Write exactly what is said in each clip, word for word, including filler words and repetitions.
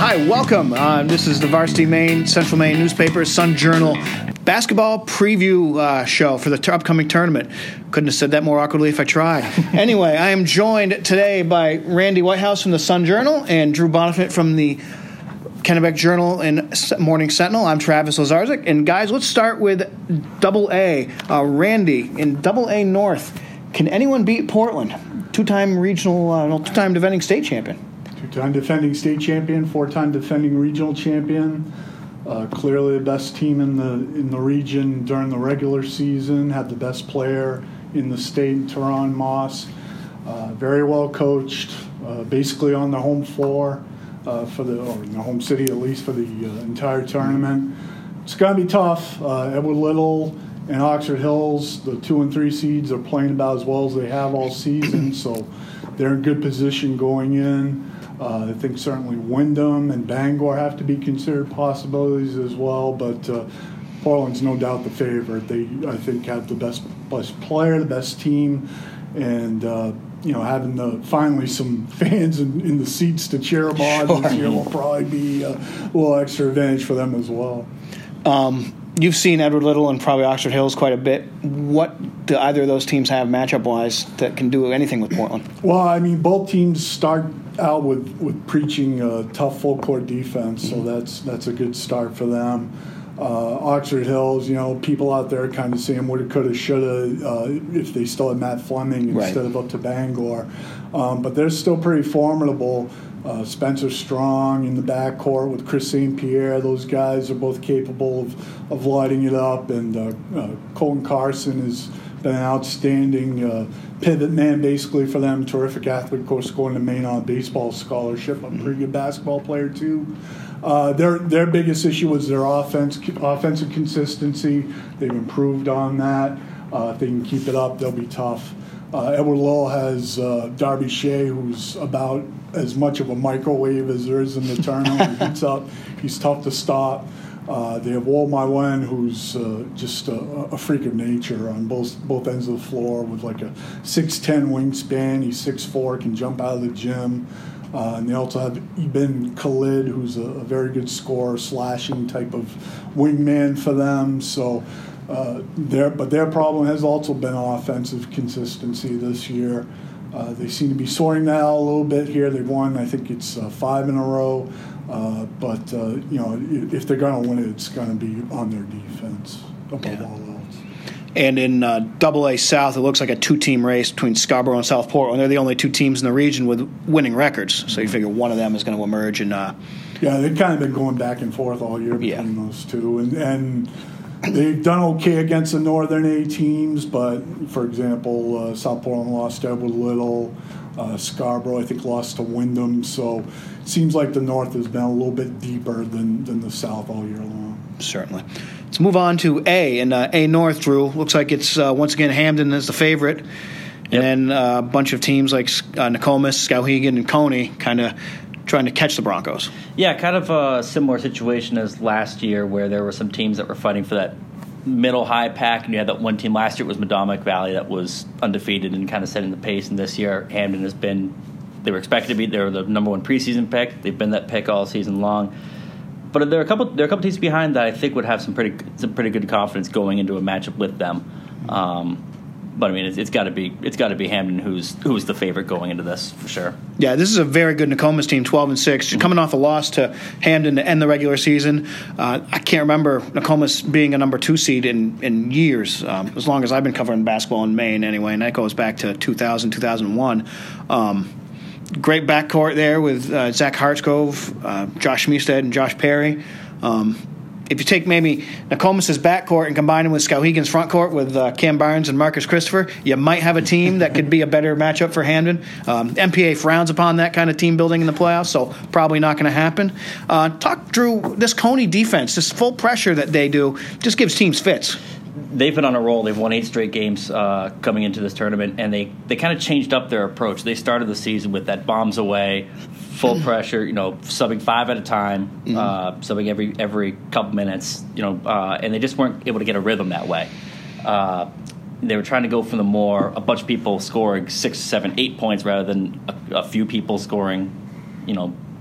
Hi, welcome. Uh, this is the Varsity Maine, Central Maine newspaper, Sun Journal basketball preview uh, show for the t- upcoming tournament. Couldn't have said that more awkwardly if I tried. Anyway, I am joined today by Randy Whitehouse from the Sun Journal and Drew Bonifant from the Kennebec Journal and Morning Sentinel. I'm Travis Lazarzik. And guys, let's start with Double A. Uh, Randy, in Double A North, can anyone beat Portland? Two-time regional, uh, no, two-time defending state champion. Two-time defending state champion, four-time defending regional champion. Uh, clearly the best team in the in the region during the regular season. Had the best player in the state, Teron Moss. Uh, very well coached, uh, basically on the home floor uh, for the, or in the home city at least, for the uh, entire tournament. It's going to be tough. Uh, Edward Little and Oxford Hills, the two and three seeds, are playing about as well as they have all season, so they're in good position going in. Uh, I think certainly Wyndham and Bangor have to be considered possibilities as well, but uh, Portland's no doubt the favorite. They, I think, have the best, best player, the best team, and uh, you know, having the finally some fans in, in the seats to cheer them on Sure. this year will probably be a little extra advantage for them as well. Um, you've seen Edward Little and probably Oxford Hills quite a bit. What do either of those teams have matchup-wise that can do anything with Portland? Well, I mean, both teams start out with, with preaching uh, tough full-court defense, so that's that's a good start for them. Uh, Oxford Hills, you know, people out there kind of saying woulda, coulda, shoulda uh, if they still had Matt Fleming instead right. of up to Bangor. Um, but they're still pretty formidable. Uh, Spencer Strong in the backcourt with Chris Saint Pierre. Those guys are both capable of, of lighting it up. And uh, uh, Colton Carson has been an outstanding uh, pivot man basically for them. Terrific athlete, of course, going to Maine on a baseball scholarship. A pretty good basketball player, too. Uh, their their biggest issue was their offense, offensive consistency. They've improved on that. Uh, if they can keep it up, they'll be tough. Uh, Edward Little has uh, Darby Shea, who's about as much of a microwave as there is in the tournament. He gets up. He's tough to stop. Uh, they have Wal My Wen, who's uh, just a, a freak of nature on both both ends of the floor with like a six ten wingspan. He's six four, can jump out of the gym. Uh, and they also have Ibn Khalid, who's a, a very good scorer, slashing type of wingman for them. So, uh, their but their problem has also been offensive consistency this year. Uh, they seem to be sorting that out a little bit here. They've won, I think it's uh, five in a row. Uh, but uh, you know, if they're going to win it, it's going to be on their defense above yeah. all else. And in uh, Double A South, it looks like a two-team race between Scarborough and South Portland. They're the only two teams in the region with winning records, so you figure one of them is going to emerge. And uh, yeah, they've kind of been going back and forth all year between yeah. those two, and and they've done okay against the Northern A teams. But for example, uh, South Portland lost to Edward Little. Uh, Scarborough, I think, lost to Wyndham. So it seems like the North has been a little bit deeper than, than the South all year long. Certainly. Let's move on to A. And uh, A North, Drew, looks like it's, uh, once again, Hamden is the favorite. And yep. then uh, a bunch of teams like uh, Nokomis, Skowhegan, and Coney kind of trying to catch the Broncos. Yeah, kind of a similar situation as last year where there were some teams that were fighting for that middle high pack, and you had that one team last year. It was Madomic Valley that was undefeated and kind of setting the pace, and this year Hamden has been, they were expected to be, they were the number one preseason pick. They've been that pick all season long. But there are a couple there are a couple teams behind that I think would have some pretty some pretty good confidence going into a matchup with them. Um, but I mean, it's, it's got to be it's got to be Hamden who's who's the favorite going into this for sure. Yeah, this is a very good Nokomis team, twelve and six, mm-hmm. coming off a loss to Hamden to end the regular season. Uh, I can't remember Nokomis being a number two seed in in years, um, as long as I've been covering basketball in Maine anyway, and that goes back to two thousand, two thousand one. Um, great backcourt there with uh, Zach Hartscove, uh, Josh Meestead, and Josh Perry. Um, If you take maybe Nokomis' backcourt and combine him with Skowhegan's frontcourt with uh, Cam Barnes and Marcus Christopher, you might have a team that could be a better matchup for Hamden. Um, M P A frowns upon that kind of team building in the playoffs, so probably not going to happen. Uh, talk, Drew, this Coney defense, this full pressure that they do, just gives teams fits. They've been on a roll. They've won eight straight games uh, coming into this tournament, and they, they kind of changed up their approach. They started the season with that bombs away, full pressure, you know, subbing five at a time, mm-hmm. uh, subbing every every couple minutes, you know, uh, and they just weren't able to get a rhythm that way. Uh, they were trying to go for the more, a bunch of people scoring six, seven, eight points rather than a, a few people scoring, you know,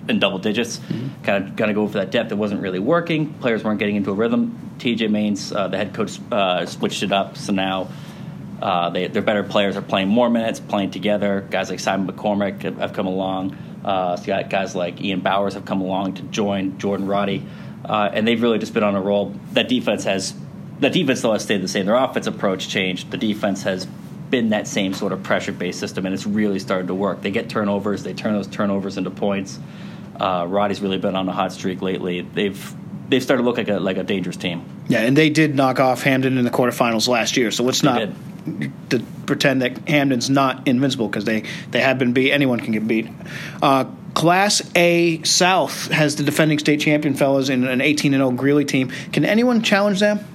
in double digits. Mm-hmm. Kind of kind of go for that depth. It wasn't really working. Players weren't getting into a rhythm. T J Maines, uh, the head coach, uh, switched it up. So now uh, they, their better players are playing more minutes, playing together. Guys like Simon McCormick have, have come along. Uh, so you got guys like Ian Bowers have come along to join Jordan Roddy, uh, and they've really just been on a roll. That defense has that defense though has stayed the same. Their offensive approach changed. The defense has been that same sort of pressure-based system, and it's really started to work. They get turnovers. They turn those turnovers into points. Uh, Roddy's really been on a hot streak lately. They've they've started to look like a like a dangerous team. Yeah, and they did knock off Hamden in the quarterfinals last year. So let's They not did. to pretend that Hamden's not invincible, because they, they have been beat. Anyone can get beat. Uh, Class A South has the defending state champion fellas in an eighteen and oh Greeley team. Can anyone challenge them?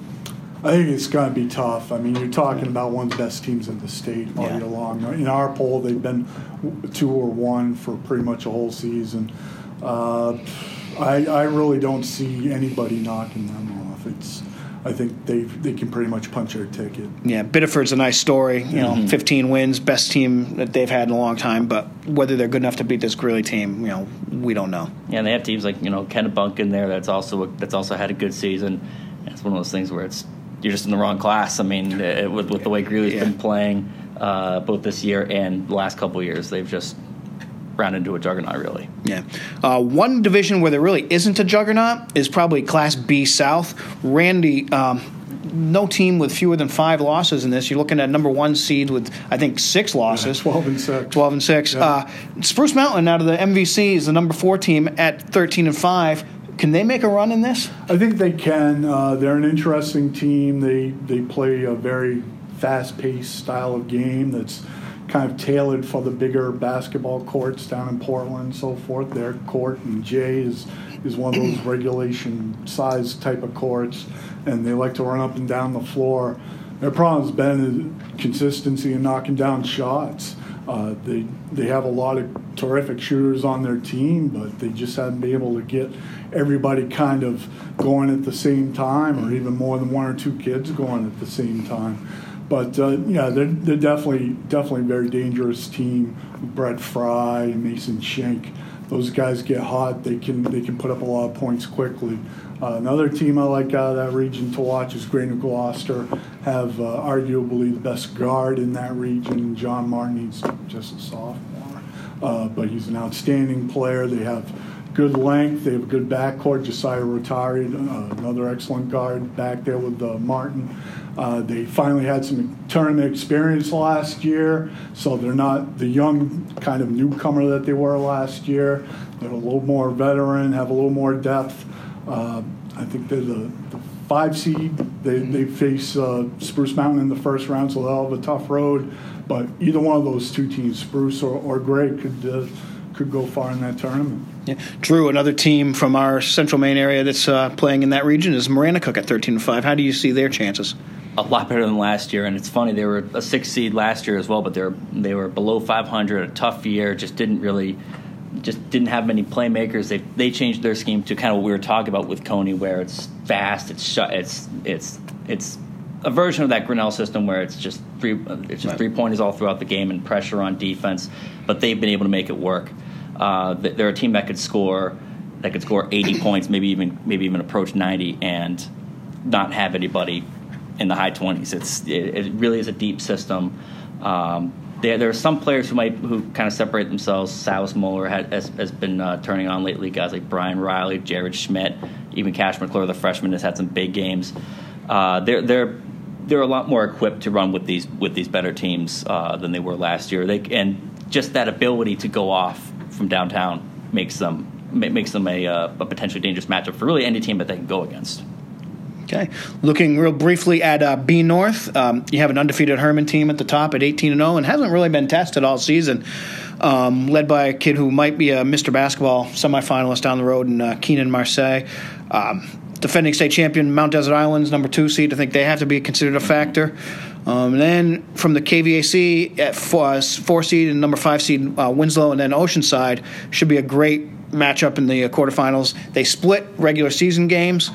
I think it's going to be tough. I mean, you're talking about one of the best teams in the state all Yeah. year long. In our poll, they've been two or one for pretty much a whole season. Uh, I, I really don't see anybody knocking them off. It's, I think they they can pretty much punch their ticket. Yeah, Biddeford's a nice story. You know, mm-hmm. fifteen wins, best team that they've had in a long time. But whether they're good enough to beat this Greeley team, you know, we don't know. Yeah, and they have teams like, you know, Kennebunk in there that's also that's also had a good season. It's one of those things where it's you're just in the wrong class. I mean, it, with with the way Greeley's yeah. been playing uh, both this year and the last couple of years, they've just round into a juggernaut, really. Yeah. Uh, one division where there really isn't a juggernaut is probably Class B South. Randy, um, no team with fewer than five losses in this. You're looking at number one seed with, I think, six losses. Yeah, twelve and six. twelve and six. Yeah. Uh, Spruce Mountain, out of the M V C, is the number four team at thirteen and five. Can they make a run in this? I think they can. Uh, they're an interesting team. They they play a very fast-paced style of game that's kind of tailored for the bigger basketball courts down in Portland and so forth. Their court in J is is one of those regulation size type of courts, and they like to run up and down the floor. Their problem's been consistency and knocking down shots. Uh, they they have a lot of terrific shooters on their team, but they just haven't been able to get everybody kind of going at the same time, or even more than one or two kids going at the same time. But uh, yeah, they're they're definitely definitely a very dangerous team. Brett Fry, Mason Schenk, those guys get hot. They can they can put up a lot of points quickly. Uh, another team I like out of that region to watch is Greater Gloucester. Have uh, arguably the best guard in that region. John Martin, he's just a sophomore, uh, but he's an outstanding player. They have good length. They have a good backcourt. Josiah Rotari, uh, another excellent guard back there with uh, Martin. Uh, they finally had some tournament experience last year, so they're not the young kind of newcomer that they were last year. They're a little more veteran, have a little more depth. Uh, I think they're the, the five seed. They they face uh, Spruce Mountain in the first round, so they'll have a tough road. But either one of those two teams, Spruce or, or Gray, could uh, could go far in that tournament. Yeah. Drew, another team from our Central Maine area that's uh, playing in that region is Maranacook at thirteen and five. How do you see their chances? A lot better than last year, and it's funny, they were a six seed last year as well, but they were they were below five hundred, a tough year, just didn't really just didn't have many playmakers. They they changed their scheme to kind of what we were talking about with Coney, where it's fast, it's shut, it's it's it's a version of that Grinnell system where it's just three it's just right. three pointers all throughout the game and pressure on defense, but they've been able to make it work. Uh, they're a team that could score that could score eighty points, maybe even maybe even approach ninety, and not have anybody in the high twenties. It's it, it really is a deep system. Um, there there are some players who might who kind of separate themselves. Saus Muller has, has been uh, turning on lately. Guys like Brian Riley, Jared Schmidt, even Cash McClure, the freshman, has had some big games. Uh, they're they're they're a lot more equipped to run with these with these better teams uh, than they were last year. They and just that ability to go off from downtown makes them makes them a, uh, a potentially dangerous matchup for really any team that they can go against. Okay. Looking real briefly at uh, B North, um, you have an undefeated Herman team at the top at eighteen and oh and hasn't really been tested all season, um, led by a kid who might be a Mister Basketball semifinalist down the road in uh, Keenan Marseille. Um, defending state champion Mount Desert Islands, number two seed. I think they have to be considered a factor. Um, and then from the K V A C at four, uh, four seed and number five seed uh, Winslow, and then Oceanside should be a great matchup in the uh, quarterfinals. They split regular season games.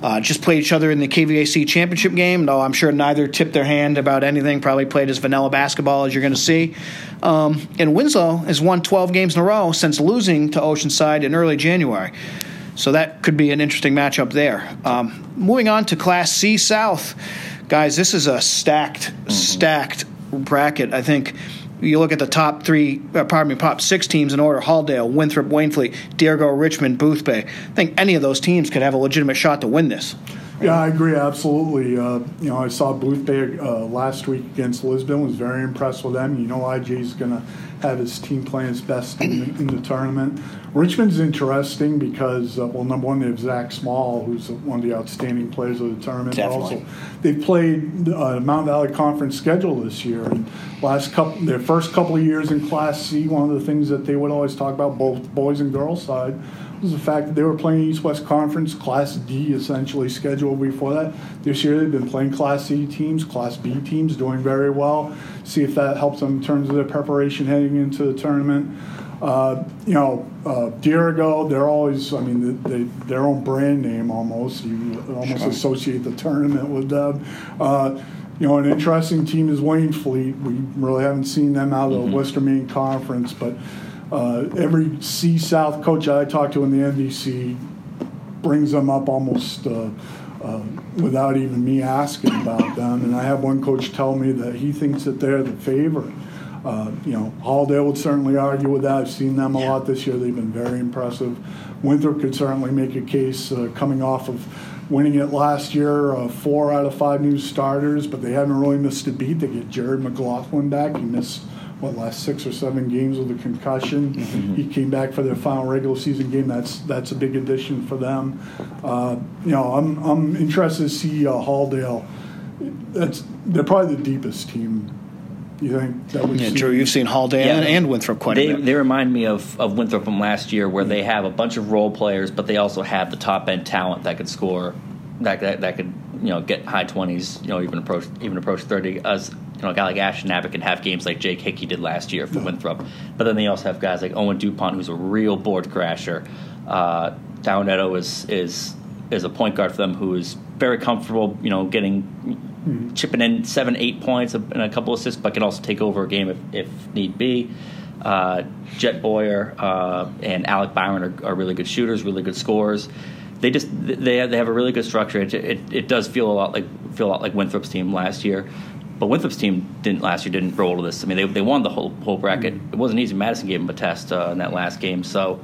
Uh, just played each other in the K V A C championship game, though I'm sure neither tipped their hand about anything. Probably played as vanilla basketball, as you're going to see. Um, and Winslow has won twelve games in a row since losing to Oceanside in early January. So that could be an interesting matchup there. Um, moving on to Class C South. Guys, this is a stacked, mm-hmm. stacked bracket. I think you look at the top three, uh, pardon me, top six teams in order: Halldale, Winthrop, Waynflete, Deargo, Richmond, Boothbay. I think any of those teams could have a legitimate shot to win this. Yeah, I agree absolutely. Uh, you know, I saw Boothbay uh, last week against Lisbon. Was very impressed with them. You know, I J's going to have his team playing his best in the, in the tournament. Richmond's interesting because, uh, well, number one, they have Zach Small, who's one of the outstanding players of the tournament. Definitely. Also, they played uh, Mount Valley Conference schedule this year. And last couple, their first couple of years in Class C, one of the things that they would always talk about, both boys and girls side, was the fact that they were playing East-West Conference, Class D essentially scheduled before that. This year they've been playing Class C teams, Class B teams, doing very well. See if that helps them in terms of their preparation heading into the tournament. Uh, you know, uh, Deargo, they're always, I mean, they, they, their own brand name almost. You almost sure. associate the tournament with them. Uh, you know, an interesting team is Waynfleet. We really haven't seen them out of mm-hmm. the Western Maine Conference, but Uh, every C South coach I talk to in the N B C brings them up almost uh, uh, without even me asking about them. And I have one coach tell me that he thinks that they're the favorite. Uh, you know, Halldale would certainly argue with that. I've seen them a lot this year. They've been very impressive. Winthrop could certainly make a case uh, coming off of winning it last year, uh, four out of five new starters, but they haven't really missed a beat. They get Jared McLaughlin back. He missed what, last six or seven games with a concussion. Mm-hmm. He came back for their final regular season game. That's that's a big addition for them. Uh, you know, I'm I'm interested to see uh, Halldale. That's they're probably the deepest team. You think that we've yeah, seen? Drew, you've seen Halldale yeah, and, and Winthrop quite they, a bit. They remind me of, of Winthrop from last year, where they have a bunch of role players, but they also have the top end talent that could score, that that, that could you know get high twenties, you know even approach even approach thirty. As you know, a guy like Ashton Abbott can have games like Jake Hickey did last year for no. Winthrop. But then they also have guys like Owen DuPont, who's a real board crasher. Uh, Dow Netto is is is a point guard for them who is very comfortable, you know, getting mm-hmm. chipping in seven, eight points and a couple assists, but can also take over a game if, if need be. Uh, Jet Boyer uh, and Alec Byron are, are really good shooters, really good scorers. They just they have, they have a really good structure. It, it it does feel a lot like feel a lot like Winthrop's team last year. But Winthrop's team didn't last year didn't roll to this. I mean, they they won the whole whole bracket. It wasn't easy. Madison gave them a test uh, in that last game. So,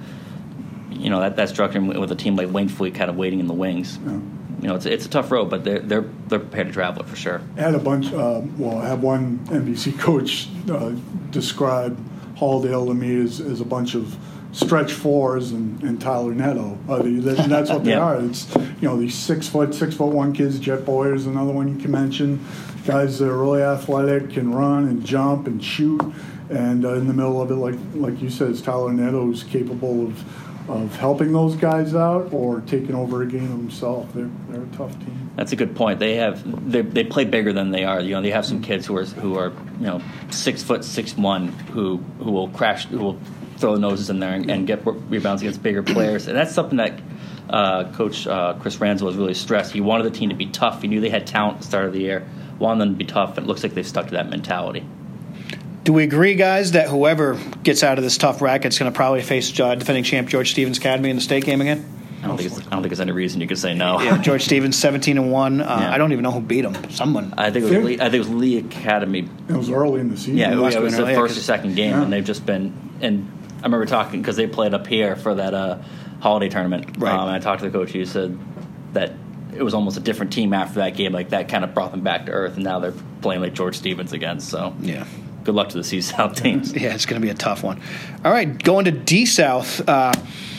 you know, that that structure with a team like Waynfleet kind of waiting in the wings. Yeah. You know, it's it's a tough road, but they're they're they're prepared to travel it for sure. I had a bunch. Uh, well, I had one N B C coach uh, describe Halldale to me as, as a bunch of stretch fours and, and Tyler Netto. Uh, and that's what they yeah. are. It's you know these six foot six foot one kids. Jet Boyer is another one you can mention. Guys that are really athletic, can run and jump and shoot, and uh, in the middle of it, like like you said, it's Tyler Netto who's capable of of helping those guys out or taking over a game himself. They're they're a tough team. That's a good point. They have they they play bigger than they are. You know, they have some kids who are who are you know six foot six one who who will crash who will throw the noses in there and, and get rebounds against bigger players, and that's something that. Uh, Coach uh, Chris Ranzel was really stressed. He wanted the team to be tough. He knew they had talent at the start of the year. Wanted them to be tough, and it looks like they've stuck to that mentality. Do we agree, guys, that whoever gets out of this tough bracket is going to probably face uh, defending champ George Stevens Academy in the state game again? I don't think it's, I don't think there's any reason you could say no. Yeah, George Stevens, seventeen and one. Uh, yeah. I don't even know who beat him. Someone. I think it was Lee, I think it was Lee Academy. It was early in the season. Yeah, it was, it was the early, first or second game, yeah. and they've just been. And I remember talking because they played up here for that uh, holiday tournament. Right. Um, and I talked to the coach. He said that it was almost a different team after that game. Like that kind of brought them back to earth, and now they're playing like George Stevens again. So yeah. Good luck to the C South teams. Yeah, it's going to be a tough one. All right, going to D South. Uh,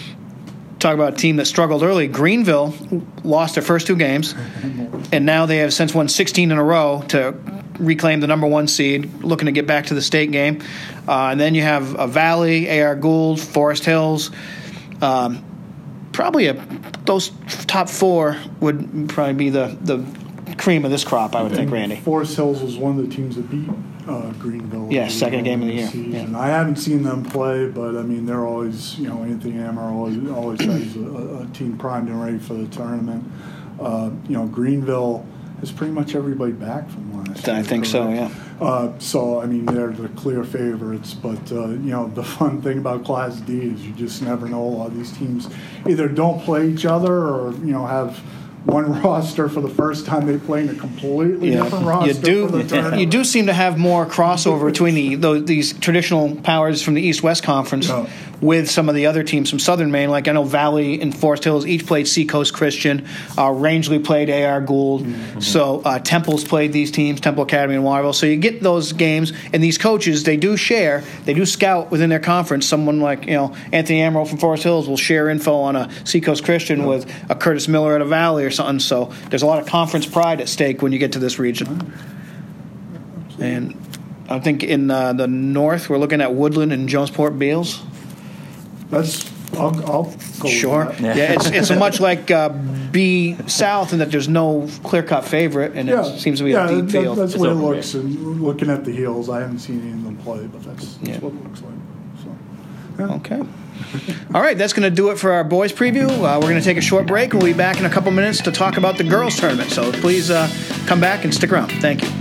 talk about a team that struggled early. Greenville lost their first two games, and now they have since won sixteen in a row to reclaim the number one seed, looking to get back to the state game. Uh, and then you have a Valley, A R Gould, Forest Hills. Um, probably a, those top four would probably be the, the cream of this crop, I would think, Randy. Forest Hills was one of the teams that beat uh, Greenville. Yeah, second game of the year. Yeah. I haven't seen them play, but, I mean, they're always, you know, Anthony Ammer always, always has a, a team primed and ready for the tournament. Uh, you know, Greenville has pretty much everybody back from last year. I think so, correct? yeah. Uh, so, I mean, they're the clear favorites. But, uh, you know, the fun thing about Class D is you just never know. A lot of these teams either don't play each other or, you know, have one roster for the first time they play in a completely Yeah. different roster You do, for the tournament. you do seem to have more crossover between the, those, these traditional powers from the East-West Conference Yeah. with some of the other teams from Southern Maine. Like I know Valley and Forest Hills each played Seacoast Christian. Uh, Rangeley played A R Gould. Mm-hmm. So uh, Temple's played these teams, Temple Academy and Waterville. So you get those games, and these coaches, they do share, they do scout within their conference. Someone like, you know, Anthony Amaral from Forest Hills will share info on a Seacoast Christian yeah. with a Curtis Miller at a Valley or something. So there's a lot of conference pride at stake when you get to this region. And I think in uh, the north, we're looking at Woodland and Jonesport Beals. That's I'll, I'll go Sure. with Yeah, that. it's it's much like uh, B South in that there's no clear-cut favorite, and Yeah. it seems to be yeah, a deep that, field. That's It's the way it over looks. And looking at the heels, I haven't seen any of them play, but that's, that's Yeah. what it looks like. So, yeah. Okay. All right, that's going to do it for our boys preview. Uh, we're going to take a short break, and we'll be back in a couple minutes to talk about the girls tournament. So please uh, come back and stick around. Thank you.